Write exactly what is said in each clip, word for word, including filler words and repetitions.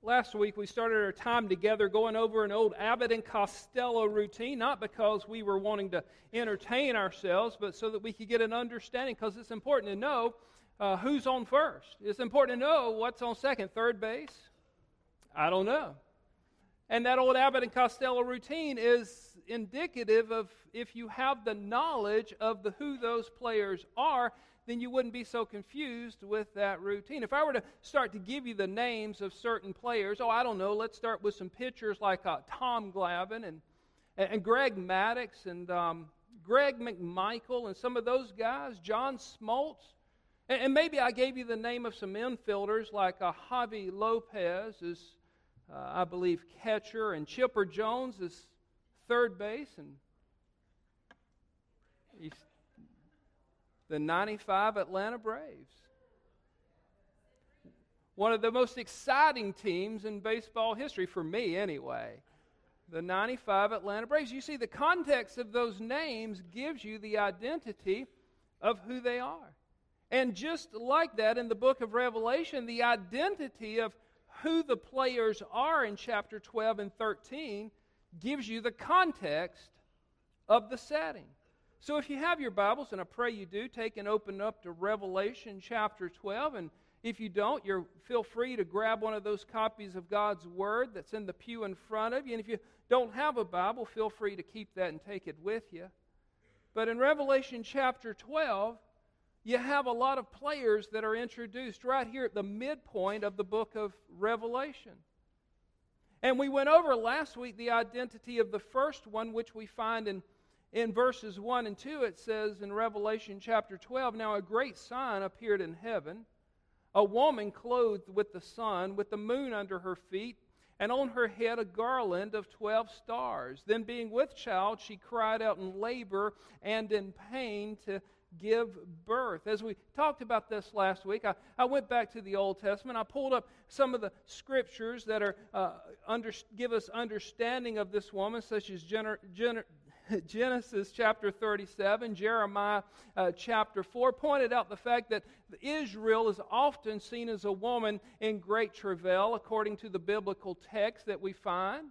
Last week we started our time together going over an old Abbott and Costello routine, not because we were wanting to entertain ourselves, but so that we could get an understanding, because it's important to know uh, who's on first. It's important to know what's on second, third base. I don't know. And that old Abbott and Costello routine is indicative of, if you have the knowledge of the who those players are, then you wouldn't be so confused with that routine. If I were to start to give you the names of certain players, oh, I don't know, let's start with some pitchers like uh, Tom Glavine and, and Greg Maddux and um, Greg McMichael and some of those guys, John Smoltz. And, and maybe I gave you the name of some infielders like uh, Javi Lopez is, uh, I believe, catcher, and Chipper Jones is third base, and he's the ninety-five Atlanta Braves. One of the most exciting teams in baseball history, for me anyway. The ninety-five Atlanta Braves. You see, the context of those names gives you the identity of who they are. And just like that, in the book of Revelation, the identity of who the players are in chapter twelve and thirteen gives you the context of the setting. So if you have your Bibles, and I pray you do, take and open up to Revelation chapter twelve. And if you don't, you feel free to grab one of those copies of God's Word that's in the pew in front of you. And if you don't have a Bible, feel free to keep that and take it with you. But in Revelation chapter twelve, you have a lot of players that are introduced right here at the midpoint of the book of Revelation. And we went over last week the identity of the first one, which we find in In verses one and two, it says in Revelation chapter twelve, "Now a great sign appeared in heaven, a woman clothed with the sun, with the moon under her feet, and on her head a garland of twelve stars. Then being with child, she cried out in labor and in pain to give birth." As we talked about this last week, I, I went back to the Old Testament. I pulled up some of the scriptures that are uh, under, give us understanding of this woman, such as gener, gener, Genesis chapter thirty-seven, Jeremiah uh, chapter four, pointed out the fact that Israel is often seen as a woman in great travail, according to the biblical text that we find.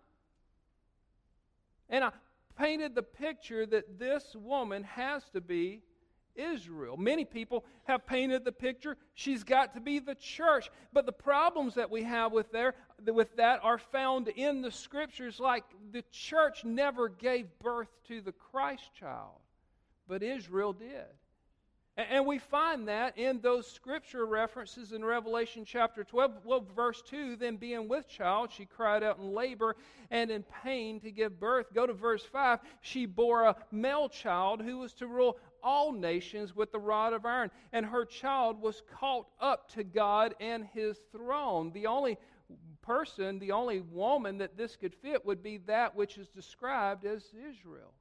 And I painted the picture that this woman has to be Israel. Many people have painted the picture she's got to be the church. But the problems that we have with there with that are found in the scriptures, like the church never gave birth to the Christ child, but Israel did. And we find that in those scripture references in Revelation chapter twelve, well, verse two, "Then being with child, she cried out in labor and in pain to give birth." Go to verse five, "She bore a male child who was to rule all nations with the rod of iron, and her child was caught up to God and His throne." The only person, the only woman that this could fit would be that which is described as Israel.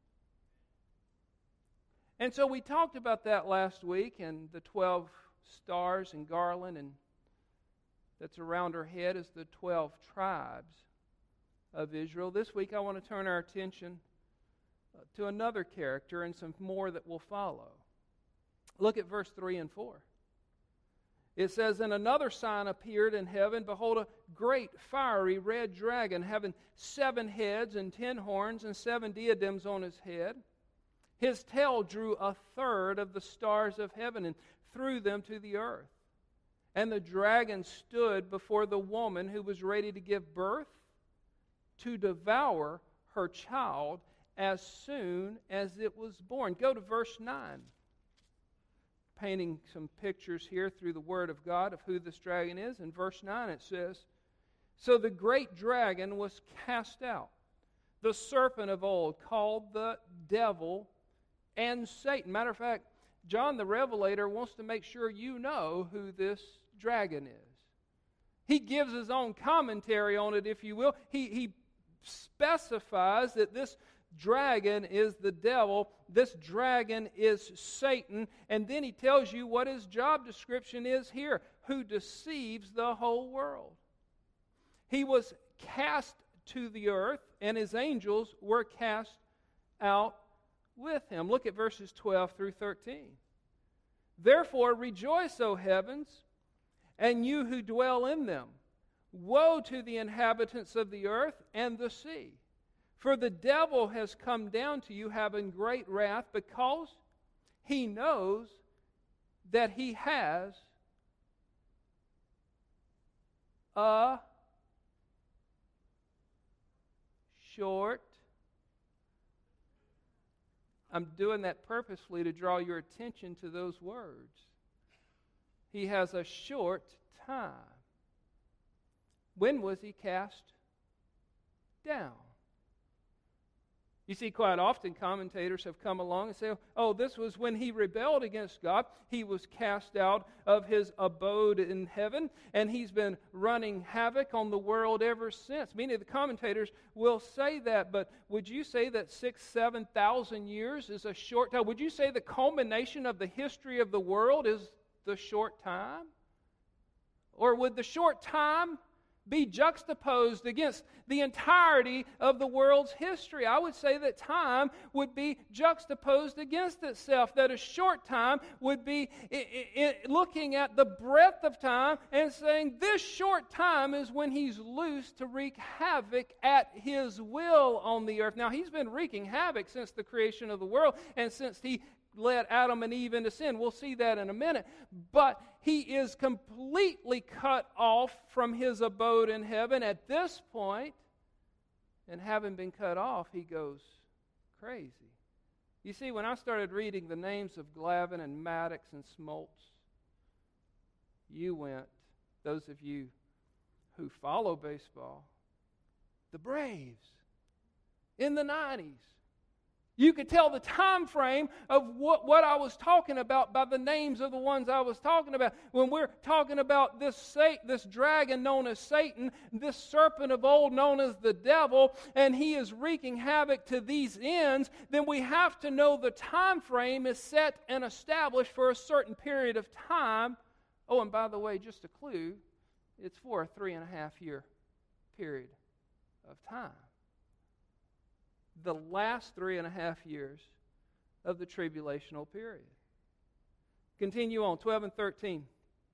And so we talked about that last week, and the twelve stars and garland and that's around her head is the twelve tribes of Israel. This week I want to turn our attention to another character and some more that will follow. Look at verse three and four. It says, "And another sign appeared in heaven. Behold, a great fiery red dragon, having seven heads and ten horns and seven diadems on his head. His tail drew a third of the stars of heaven and threw them to the earth. And the dragon stood before the woman who was ready to give birth to devour her child as soon as it was born." Go to verse nine. Painting some pictures here through the Word of God of who this dragon is. In verse nine it says, "So the great dragon was cast out, the serpent of old, called the devil and Satan." Matter of fact, John the Revelator wants to make sure you know who this dragon is. He gives his own commentary on it, if you will. He, he specifies that this dragon is the devil, this dragon is Satan, and then he tells you what his job description is here: who deceives the whole world. He was cast to the earth, and his angels were cast out with him. Look at verses twelve through thirteen. "Therefore rejoice, O heavens, and you who dwell in them. Woe to the inhabitants of the earth and the sea, for the devil has come down to you having great wrath, because he knows that he has a short. I'm doing that purposefully to draw your attention to those words. He has a short time. When was he cast down? You see, quite often commentators have come along and say, oh, this was when he rebelled against God. He was cast out of his abode in heaven, and he's been running havoc on the world ever since. Many of the commentators will say that, but would you say that six, seven thousand years is a short time? Would you say the culmination of the history of the world is the short time? Or would the short time be juxtaposed against the entirety of the world's history? I would say that time would be juxtaposed against itself, that a short time would be I- I- looking at the breadth of time and saying this short time is when he's loose to wreak havoc at his will on the earth. Now, he's been wreaking havoc since the creation of the world and since he led Adam and Eve into sin. We'll see that in a minute. But he is completely cut off from his abode in heaven at this point. And having been cut off, he goes crazy. You see, when I started reading the names of Glavine and Maddox and Smoltz, you went, those of you who follow baseball, the Braves in the nineties. You could tell the time frame of what, what I was talking about by the names of the ones I was talking about. When we're talking about this Satan, this dragon known as Satan, this serpent of old known as the devil, and he is wreaking havoc to these ends, then we have to know the time frame is set and established for a certain period of time. Oh, and by the way, just a clue, it's for a three and a half year period of time. The last three and a half years of the tribulational period. Continue on, twelve and thirteen.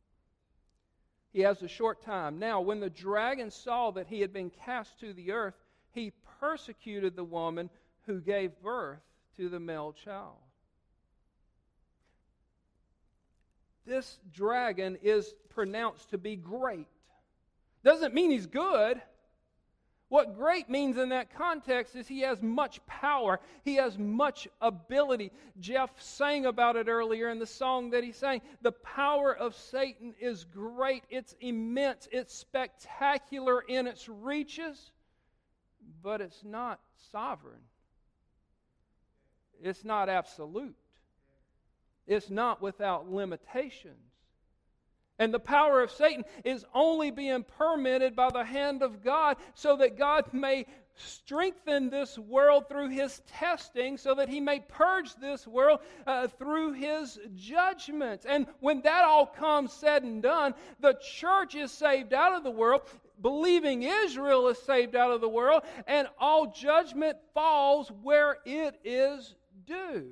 He has a short time. Now, when the dragon saw that he had been cast to the earth, he persecuted the woman who gave birth to the male child. This dragon is pronounced to be great. Doesn't mean he's good. What great means in that context is he has much power. He has much ability. Jeff sang about it earlier in the song that he sang. The power of Satan is great. It's immense. It's spectacular in its reaches, but it's not sovereign. It's not absolute. It's not without limitations. And the power of Satan is only being permitted by the hand of God so that God may strengthen this world through His testing, so that He may purge this world uh, through His judgments. And when that all comes said and done, the church is saved out of the world, believing Israel is saved out of the world, and all judgment falls where it is due.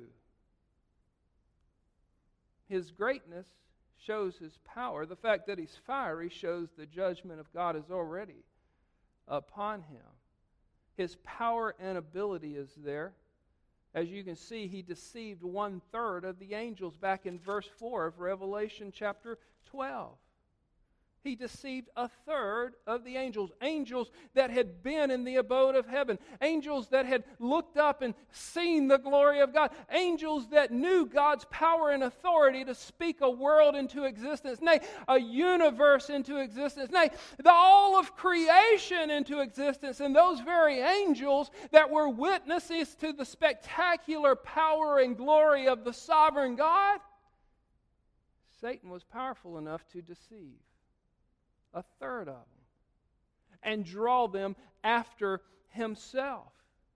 His greatness shows His power. The fact that He's fiery shows the judgment of God is already upon Him. His power and ability is there. As you can see, He deceived one-third of the angels back in verse four of Revelation chapter twelve. He deceived a third of the angels. Angels that had been in the abode of heaven. Angels that had looked up and seen the glory of God. Angels that knew God's power and authority to speak a world into existence. Nay, a universe into existence. Nay, the all of creation into existence. And those very angels that were witnesses to the spectacular power and glory of the sovereign God, Satan was powerful enough to deceive a third of them and draw them after himself.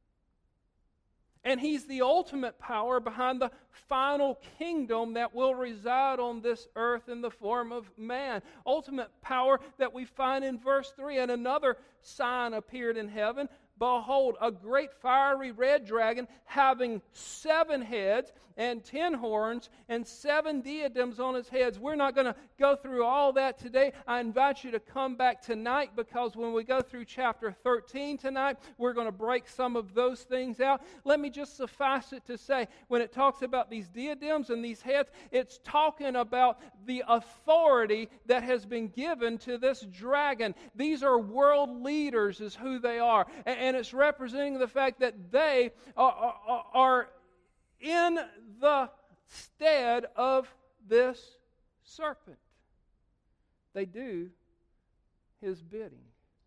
And he's the ultimate power behind the final kingdom that will reside on this earth in the form of man. Ultimate power that we find in verse three. And another sign appeared in heaven, behold, a great fiery red dragon having seven heads and ten horns and seven diadems on his heads. We're not going to go through all that today. I invite you to come back tonight, because when we go through chapter thirteen tonight, we're going to break some of those things out. Let me just suffice it to say, when it talks about these diadems and these heads, it's talking about the authority that has been given to this dragon. These are world leaders is who they are. And it's representing the fact that they are, are, are in the stead of this serpent. They do his bidding.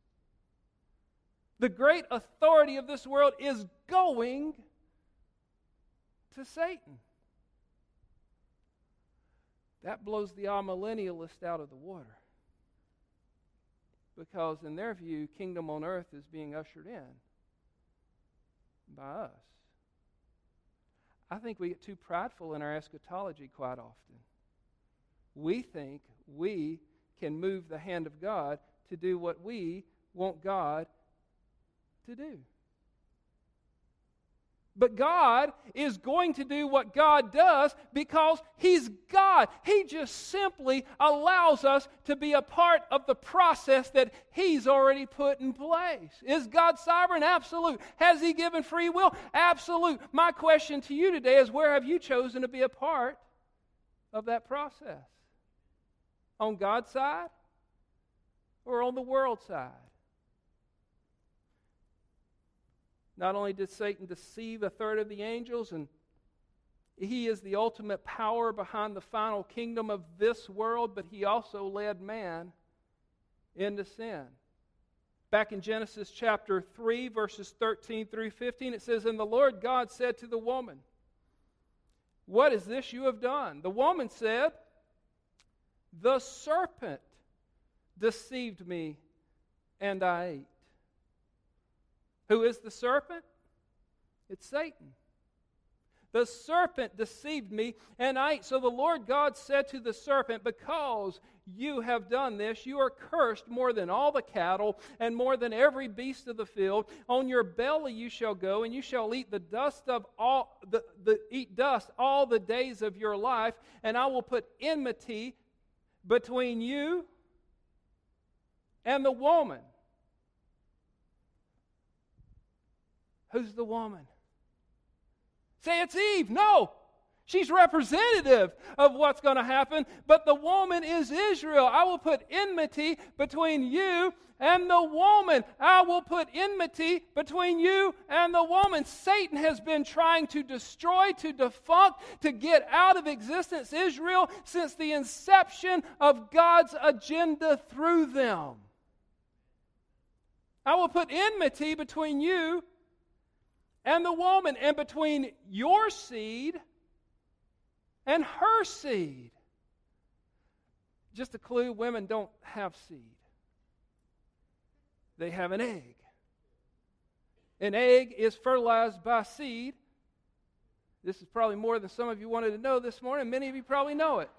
The great authority of this world is going to Satan. That blows the amillennialist out of the water. Because in their view, kingdom on earth is being ushered in by us. I think we get too prideful in our eschatology quite often. We think we can move the hand of God to do what we want God to do. But God is going to do what God does because He's God. He just simply allows us to be a part of the process that He's already put in place. Is God sovereign? Absolute. Has He given free will? Absolute. My question to you today is, where have you chosen to be a part of that process? On God's side or on the world side? Not only did Satan deceive a third of the angels, and he is the ultimate power behind the final kingdom of this world, but he also led man into sin. Back in Genesis chapter three, verses thirteen through fifteen, it says, "And the Lord God said to the woman, 'What is this you have done?' The woman said, 'The serpent deceived me, and I ate.'" Who is the serpent? It's Satan. "The serpent deceived me, and I ate. So the Lord God said to the serpent, 'Because you have done this, you are cursed more than all the cattle and more than every beast of the field. On your belly you shall go, and you shall eat the dust of all the, the eat dust all the days of your life, and I will put enmity between you and the woman.'" Who's the woman? Say it's Eve. No. She's representative of what's going to happen. But the woman is Israel. "I will put enmity between you and the woman. I will put enmity between you and the woman." Satan has been trying to destroy, to defunct, to get out of existence Israel since the inception of God's agenda through them. "I will put enmity between you and the woman, and between your seed and her seed." Just a clue, women don't have seed. They have an egg. An egg is fertilized by seed. This is probably more than some of you wanted to know this morning. Many of you probably know it.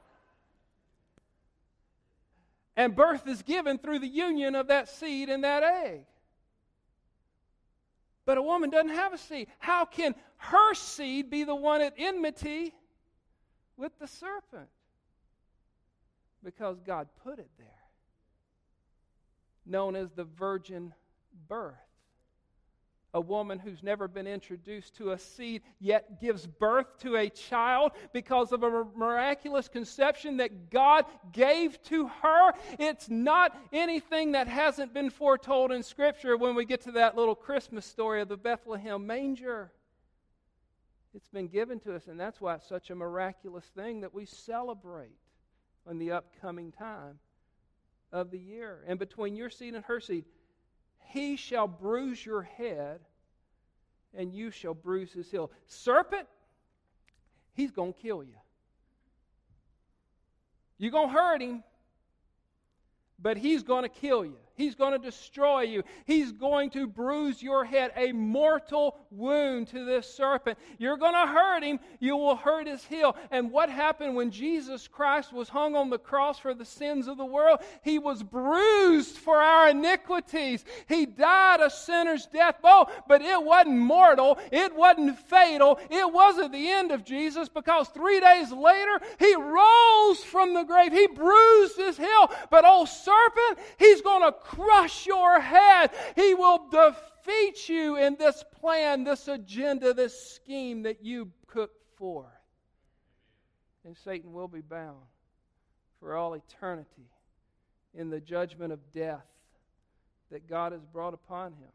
And birth is given through the union of that seed and that egg. But a woman doesn't have a seed. How can her seed be the one at enmity with the serpent? Because God put it there. Known as the virgin birth. A woman who's never been introduced to a seed yet gives birth to a child because of a miraculous conception that God gave to her. It's not anything that hasn't been foretold in Scripture when we get to that little Christmas story of the Bethlehem manger. It's been given to us, and that's why it's such a miraculous thing that we celebrate in the upcoming time of the year. "And between your seed and her seed, he shall bruise your head, and you shall bruise his heel." Serpent, he's going to kill you. You're going to hurt him, but he's going to kill you. He's going to destroy you. He's going to bruise your head, a mortal wound to this serpent. You're going to hurt him. You will hurt his heel. And what happened when Jesus Christ was hung on the cross for the sins of the world? He was bruised for our iniquities. He died a sinner's death. Oh, but it wasn't mortal. It wasn't fatal. It wasn't the end of Jesus, because three days later, He rose from the grave. He bruised his heel. But old serpent, he's going to crush your head. He will defeat you in this plan, this agenda, this scheme that you put forth. And Satan will be bound for all eternity in the judgment of death that God has brought upon him.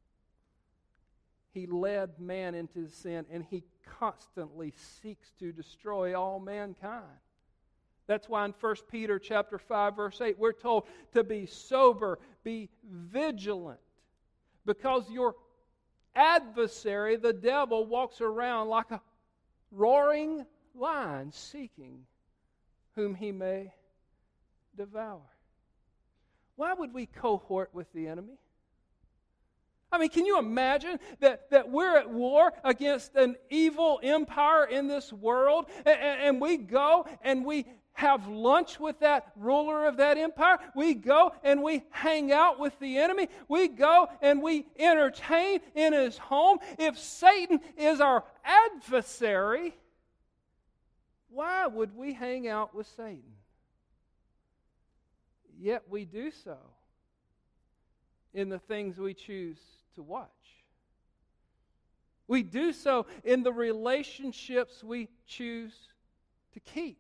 He led man into sin, and he constantly seeks to destroy all mankind. That's why in First Peter chapter five, verse eight, we're told to be sober, be vigilant, because your adversary, the devil, walks around like a roaring lion, seeking whom he may devour. Why would we cohort with the enemy? I mean, can you imagine that, that we're at war against an evil empire in this world, and, and we go and we have lunch with that ruler of that empire? We go and we hang out with the enemy. We go and we entertain in his home. If Satan is our adversary, why would we hang out with Satan? Yet we do so in the things we choose to watch. We do so in the relationships we choose to keep.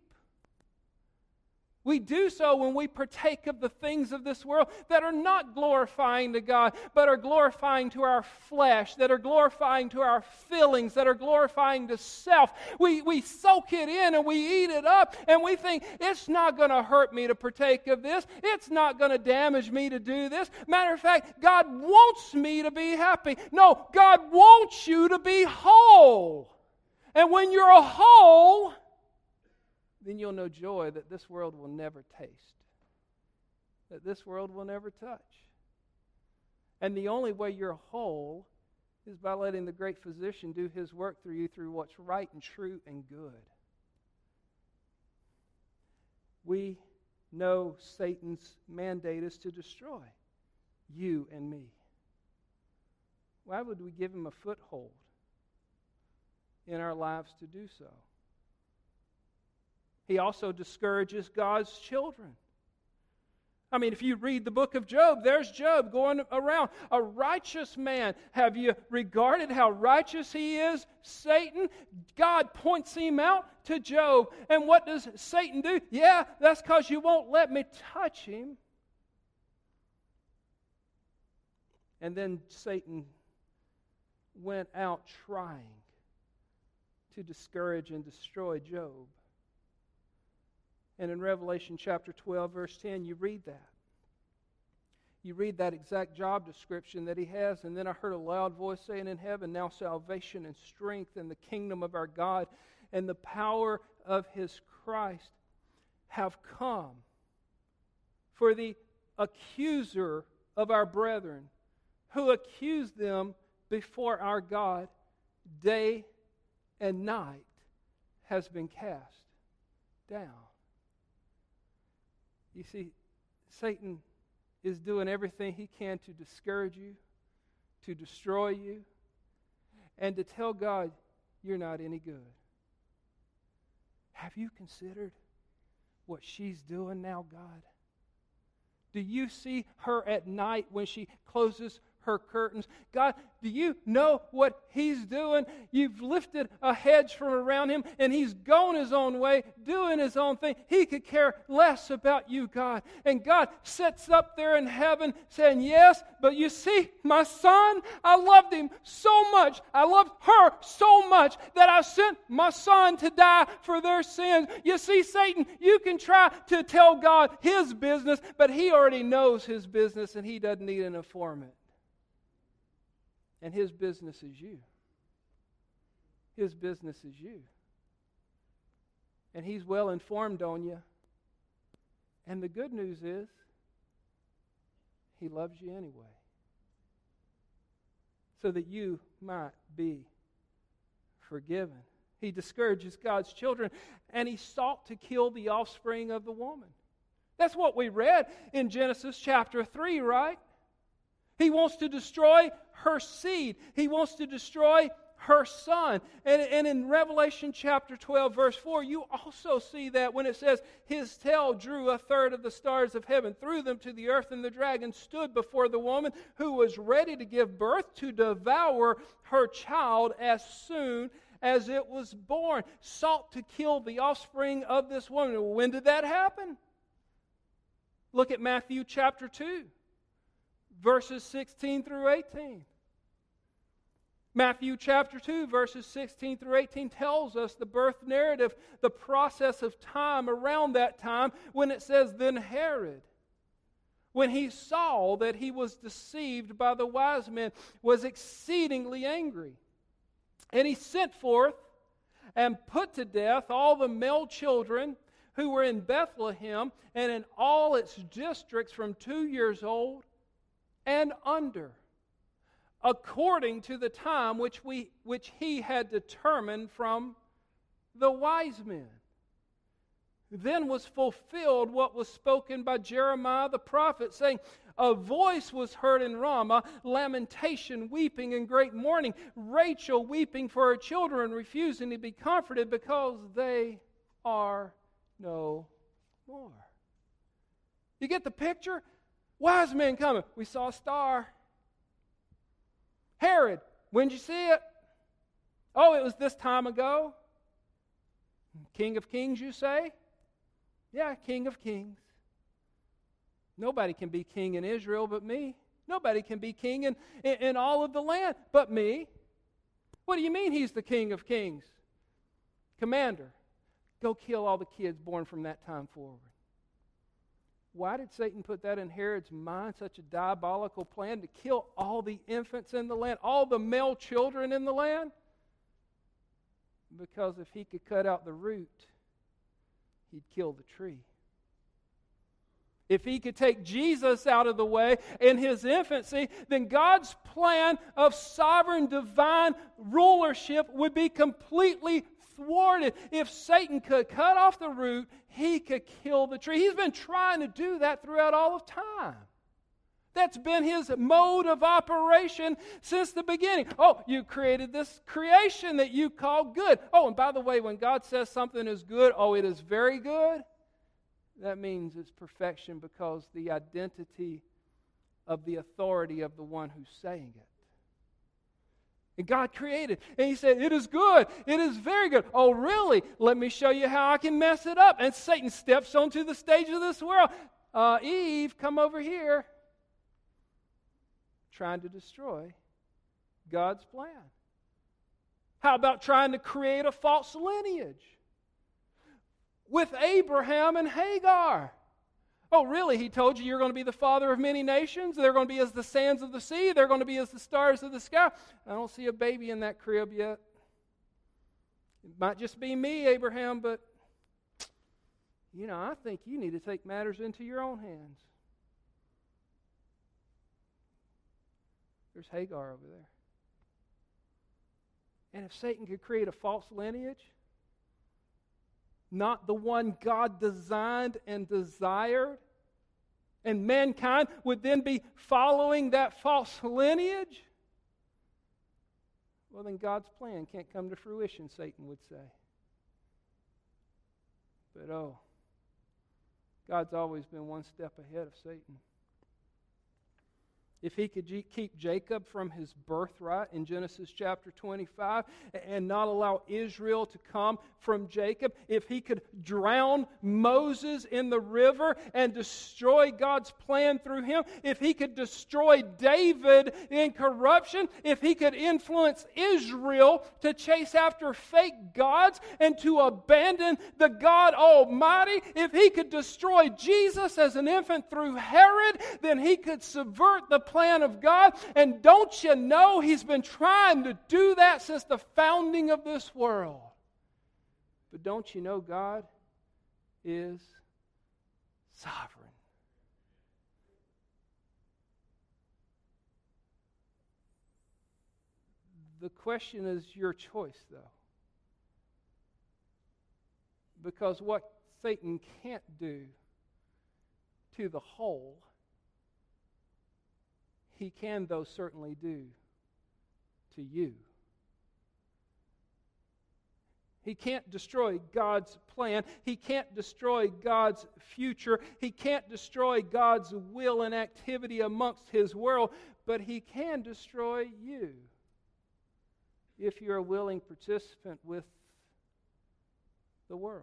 We do so when we partake of the things of this world that are not glorifying to God, but are glorifying to our flesh, that are glorifying to our feelings, that are glorifying to self. We, we soak it in and we eat it up, and we think, it's not going to hurt me to partake of this. It's not going to damage me to do this. Matter of fact, God wants me to be happy. No, God wants you to be whole. And when you're a whole, then you'll know joy that this world will never taste, that this world will never touch. And the only way you're whole is by letting the great physician do his work through you through what's right and true and good. We know Satan's mandate is to destroy you and me. Why would we give him a foothold in our lives to do so? He also discourages God's children. I mean, if you read the book of Job, there's Job going around. A righteous man. Have you regarded how righteous he is, Satan? God points him out to Job. And what does Satan do? Yeah, that's because you won't let me touch him. And then Satan went out trying to discourage and destroy Job. And in Revelation chapter twelve, verse ten, you read that. You read that exact job description that he has. And then I heard a loud voice saying in heaven, now salvation and strength and the kingdom of our God and the power of his Christ have come. For the accuser of our brethren, who accused them before our God day and night, has been cast down. You see, Satan is doing everything he can to discourage you, to destroy you, and to tell God, you're not any good. Have you considered what she's doing now, God? Do you see her at night when she closes her curtains? God, do you know what he's doing? You've lifted a hedge from around him, and he's going his own way, doing his own thing. He could care less about you, God. And God sits up there in heaven saying, yes, but you see, my son, I loved him so much. I loved her so much that I sent my son to die for their sins. You see, Satan, you can try to tell God his business, but he already knows his business, and he doesn't need an informant. And his business is you. His business is you. And he's well informed on you. And the good news is, He loves you anyway, so that you might be forgiven. He discourages God's children, and he sought to kill the offspring of the woman. That's what we read in Genesis chapter three, right? He wants to destroy her seed. He wants to destroy her son. And, and in Revelation chapter twelve, verse four, you also see that when it says, his tail drew a third of the stars of heaven, threw them to the earth, and the dragon stood before the woman who was ready to give birth to devour her child as soon as it was born. Sought to kill the offspring of this woman. When did that happen? Look at Matthew chapter two, verses sixteen through eighteen. Matthew chapter two, verses sixteen through eighteen tells us the birth narrative, the process of time around that time, when it says, then Herod, when he saw that he was deceived by the wise men, was exceedingly angry. And he sent forth and put to death all the male children who were in Bethlehem and in all its districts from two years old and under, according to the time which we which he had determined from the wise men. Then was fulfilled what was spoken by Jeremiah the prophet, saying, a voice was heard in Ramah, lamentation, weeping, and great mourning, Rachel weeping for her children, refusing to be comforted because they are no more. You get the picture? Wise men coming. We saw a star. Herod, when did you see it? Oh, it was this time ago. King of Kings, you say? Yeah, King of Kings. Nobody can be king in Israel but me. Nobody can be king in, in, in all of the land but me. What do you mean he's the King of Kings? Commander, go kill all the kids born from that time forward. Why did Satan put that in Herod's mind, such a diabolical plan to kill all the infants in the land, all the male children in the land? Because if he could cut out the root, he'd kill the tree. If he could take Jesus out of the way in his infancy, then God's plan of sovereign divine rulership would be completely thwarted. If Satan could cut off the root, he could kill the tree. He's been trying to do that throughout all of time. That's been his mode of operation since the beginning. Oh, you created this creation that you call good. Oh, and by the way, when God says something is good, oh, it is very good, that means it's perfection because the identity of the authority of the one who's saying it. And God created, and he said, it is good, it is very good. Oh, really? Let me show you how I can mess it up. And Satan steps onto the stage of this world. Uh, Eve, come over here. Trying to destroy God's plan. How about trying to create a false lineage with Abraham and Hagar? Oh, really? He told you you're going to be the father of many nations. They're going to be as the sands of the sea. They're going to be as the stars of the sky. I don't see a baby in that crib yet. It might just be me, Abraham, but, you know, I think you need to take matters into your own hands. There's Hagar over there. And if Satan could create a false lineage, not the one God designed and desired, and mankind would then be following that false lineage, well, then God's plan can't come to fruition, Satan would say. But oh, God's always been one step ahead of Satan. If he could g- keep Jacob from his birthright in Genesis chapter twenty-five and not allow Israel to come from Jacob, if he could drown Moses in the river and destroy God's plan through him, if he could destroy David in corruption, if he could influence Israel to chase after fake gods and to abandon the God Almighty, if he could destroy Jesus as an infant through Herod, then he could subvert the plan of God. And don't you know he's been trying to do that since the founding of this world? But don't you know God is sovereign? The question is your choice, though. Because what Satan can't do to the whole, he can, though, certainly do to you. He can't destroy God's plan. He can't destroy God's future. He can't destroy God's will and activity amongst His world, but He can destroy you if you're a willing participant with the world.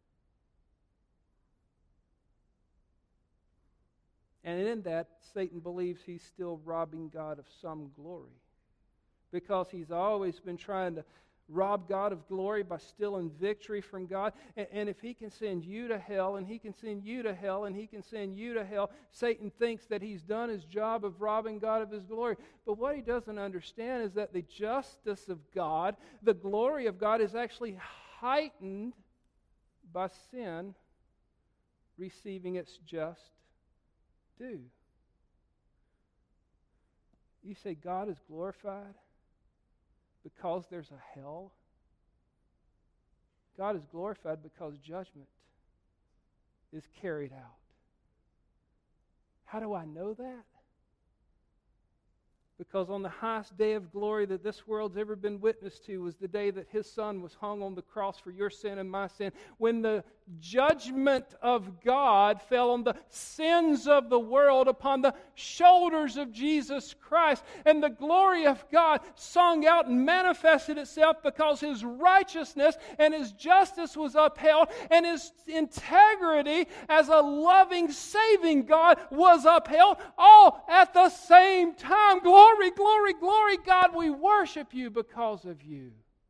And in that, Satan believes he's still robbing God of some glory, because he's always been trying to rob God of glory by stealing victory from God. And, and if he can send you to hell, and he can send you to hell, and he can send you to hell, Satan thinks that he's done his job of robbing God of His glory. But what he doesn't understand is that the justice of God, the glory of God, is actually heightened by sin receiving its just due. You say God is glorified because there's a hell? God is glorified because judgment is carried out. How do I know that? Because on the highest day of glory that this world's ever been witness to was the day that His Son was hung on the cross for your sin and my sin, when the judgment of God fell on the sins of the world upon the shoulders of Jesus Christ. And the glory of God sung out and manifested itself because His righteousness and His justice was upheld, and His integrity as a loving, saving God was upheld, all at the same time. Glory, glory, glory, God, we worship You because of You.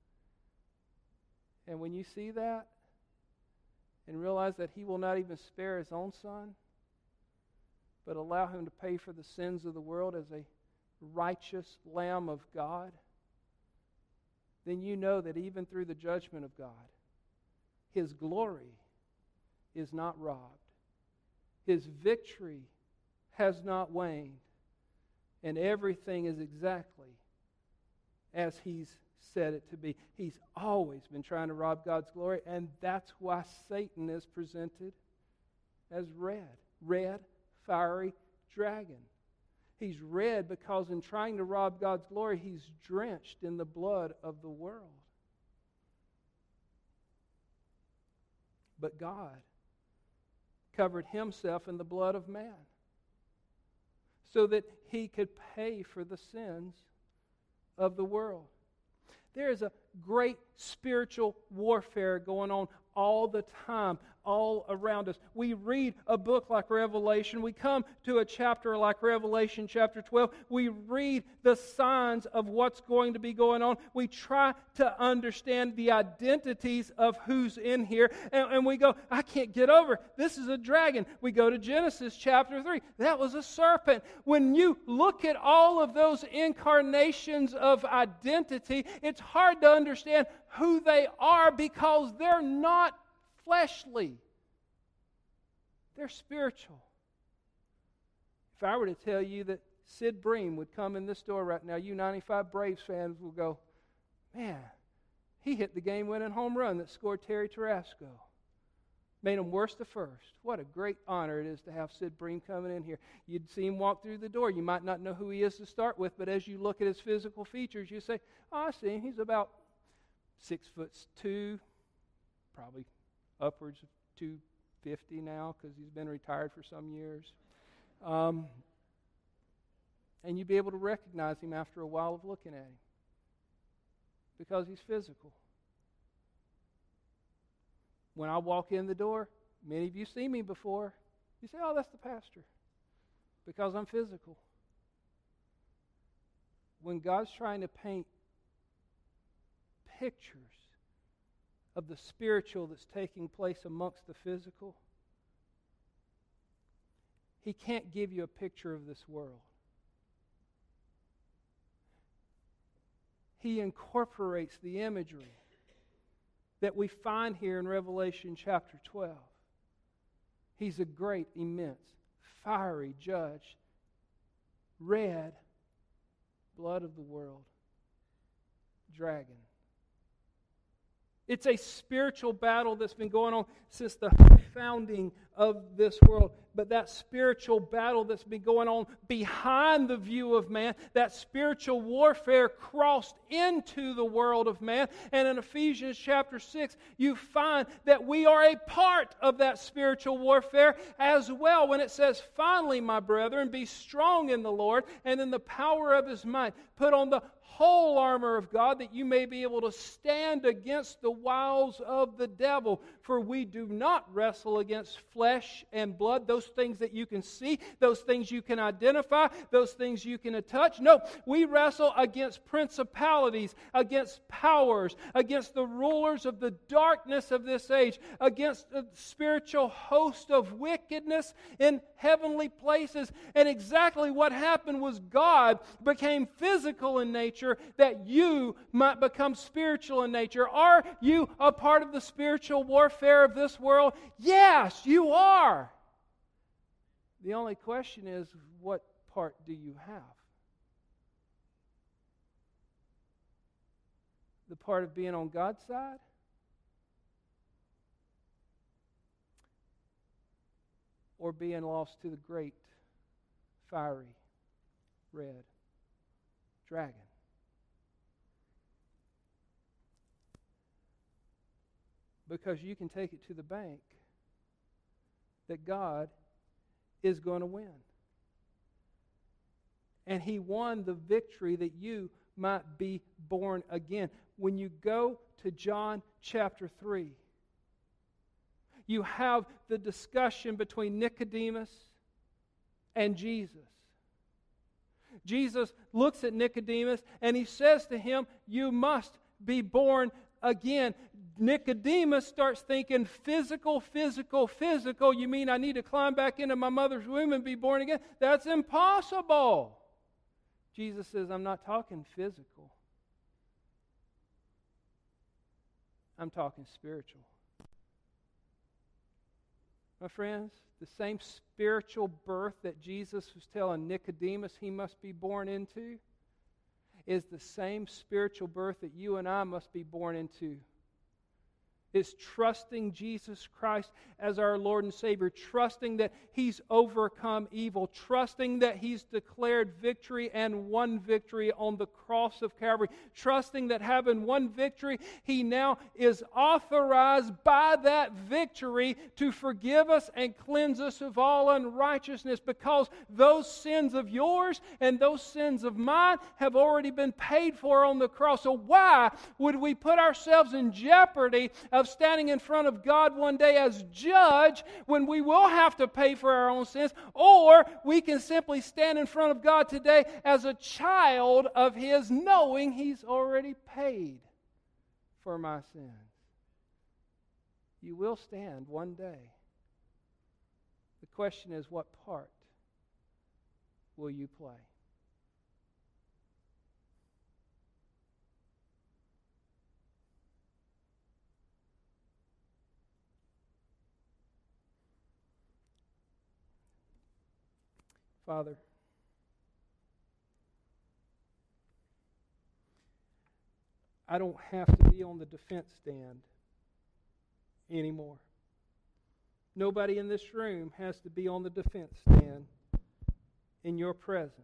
And when you see that, and realize that He will not even spare His own Son, but allow Him to pay for the sins of the world as a righteous Lamb of God, then you know that even through the judgment of God, His glory is not robbed. His victory has not waned. And everything is exactly as He's said it to be. He's always been trying to rob God's glory, and that's why Satan is presented as red. Red, fiery dragon. He's red because in trying to rob God's glory, he's drenched in the blood of the world. But God covered Himself in the blood of man so that He could pay for the sins of the world. There is a great spiritual warfare going on all the time, all around us. We read a book like Revelation. We come to a chapter like Revelation chapter twelve. We read the signs of what's going to be going on. We try to understand the identities of who's in here. And, and we go, I can't get over it. This is a dragon. We go to Genesis chapter three. That was a serpent. When you look at all of those incarnations of identity, it's hard to understand who they are because they're not fleshly. They're spiritual. If I were to tell you that Sid Bream would come in this door right now, you ninety-five Braves fans will go, man, he hit the game-winning home run that scored Terry Tarasco. Made him worse to first. What a great honor it is to have Sid Bream coming in here. You'd see him walk through the door. You might not know who he is to start with, but as you look at his physical features, you say, oh, I see him. He's about six foot two, probably upwards of two fifty now because he's been retired for some years. Um, and you'd be able to recognize him after a while of looking at him because he's physical. When I walk in the door, many of you see me before. You say, oh, that's the pastor because I'm physical. When God's trying to paint pictures of the spiritual that's taking place amongst the physical, He can't give you a picture of this world. He incorporates the imagery that we find here in Revelation chapter twelve. He's a great, immense, fiery judge. Red, blood of the world. dragon. It's a spiritual battle that's been going on since the founding of this world. But that spiritual battle that's been going on behind the view of man, that spiritual warfare crossed into the world of man. And in Ephesians chapter six, you find that we are a part of that spiritual warfare as well. When it says, "Finally, my brethren, be strong in the Lord and in the power of His might. Put on the whole armor of God, that you may be able to stand against the wiles of the devil. For we do not wrestle against flesh and blood," those things that you can see, those things you can identify, those things you can touch. No, we wrestle against principalities, against powers, against the rulers of the darkness of this age, against the spiritual host of wickedness in heavenly places. And exactly what happened was God became physical in nature, that you might become spiritual in nature. Are you a part of the spiritual warfare of this world? Yes, you are. The only question is, what part do you have? The part of being on God's side? Or being lost to the great, fiery, red dragon? Because you can take it to the bank that God is going to win. And He won the victory that you might be born again. When you go to John chapter three, you have the discussion between Nicodemus and Jesus. Jesus looks at Nicodemus and He says to him, "You must be born again." Nicodemus starts thinking physical, physical, physical. You mean I need to climb back into my mother's womb and be born again? That's impossible. Jesus says, "I'm not talking physical. I'm talking spiritual." My friends, the same spiritual birth that Jesus was telling Nicodemus he must be born into is the same spiritual birth that you and I must be born into. It's trusting Jesus Christ as our Lord and Savior, trusting that He's overcome evil, trusting that He's declared victory and won victory on the cross of Calvary, trusting that having won victory, He now is authorized by that victory to forgive us and cleanse us of all unrighteousness, because those sins of yours and those sins of mine have already been paid for on the cross. So why would we put ourselves in jeopardy of standing in front of God one day as judge, when we will have to pay for our own sins? Or we can simply stand in front of God today as a child of His, knowing He's already paid for my sins. You will stand one day. The question is, what part will you play? Father, I don't have to be on the defense stand anymore. Nobody in this room has to be on the defense stand in Your presence.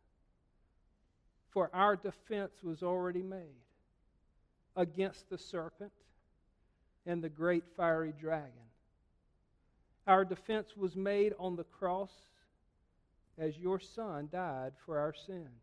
For our defense was already made against the serpent and the great fiery dragon. Our defense was made on the cross as Your Son died for our sins.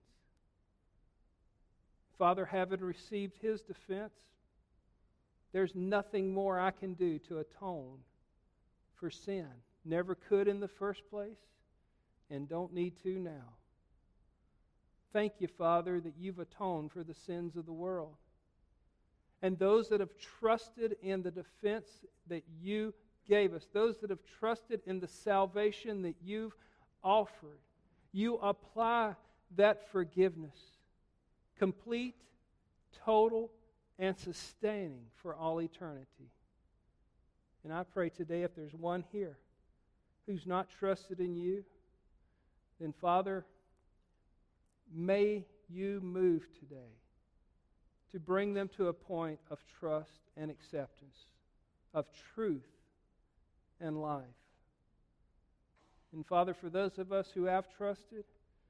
Father, having received His defense, there's nothing more I can do to atone for sin. Never could in the first place, and don't need to now. Thank You, Father, that You've atoned for the sins of the world. And those that have trusted in the defense that You gave us, those that have trusted in the salvation that You've offered, You apply that forgiveness, complete, total, and sustaining for all eternity. And I pray today, if there's one here who's not trusted in You, then Father, may You move today to bring them to a point of trust and acceptance, of truth and life. And Father, for those of us who have trusted,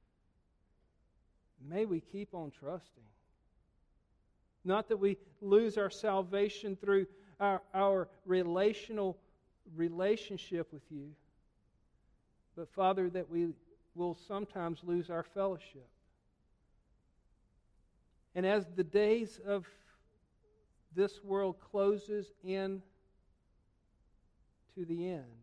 may we keep on trusting. Not that we lose our salvation through our, our relational relationship with you, but Father, that we will sometimes lose our fellowship. And as the days of this world closes in to the end,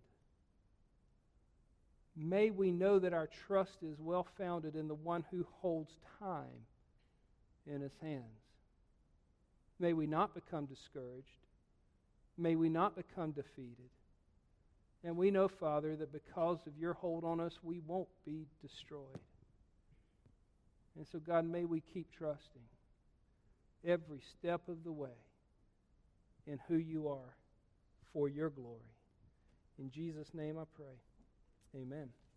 may we know that our trust is well founded in the one who holds time in His hands. May we not become discouraged. May we not become defeated. And we know, Father, that because of your hold on us, we won't be destroyed. And so, God, may we keep trusting every step of the way in who you are for your glory. In Jesus' name I pray. Amen.